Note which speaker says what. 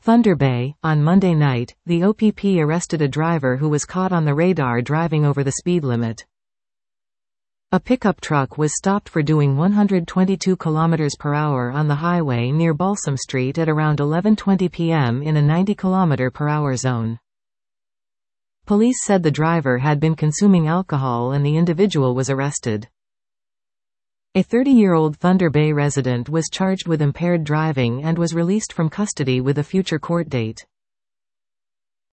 Speaker 1: Thunder Bay. On Monday night, the OPP arrested a driver who was caught on the radar driving over the speed limit. A pickup truck was stopped for doing 122 km per hour on the highway near Balsam Street at around 11:20 p.m. in a 90 km per hour zone. Police said the driver had been consuming alcohol and the individual was arrested. A 30-year-old Thunder Bay resident was charged with impaired driving and was released from custody with a future court date.